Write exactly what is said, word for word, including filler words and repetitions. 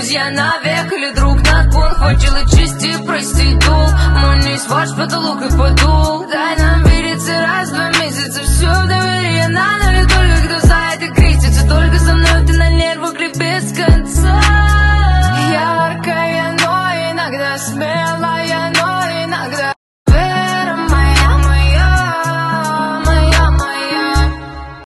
друзья навек или друг на кон. Хватило чести, прости, дул. Мой не ваш потолок и подул. Дай нам видеться раз в два месяца. Все в доверие на ноль. Только кто знает и крестится. Только со мной ты на нервах или без конца. Яркое, но иногда смело.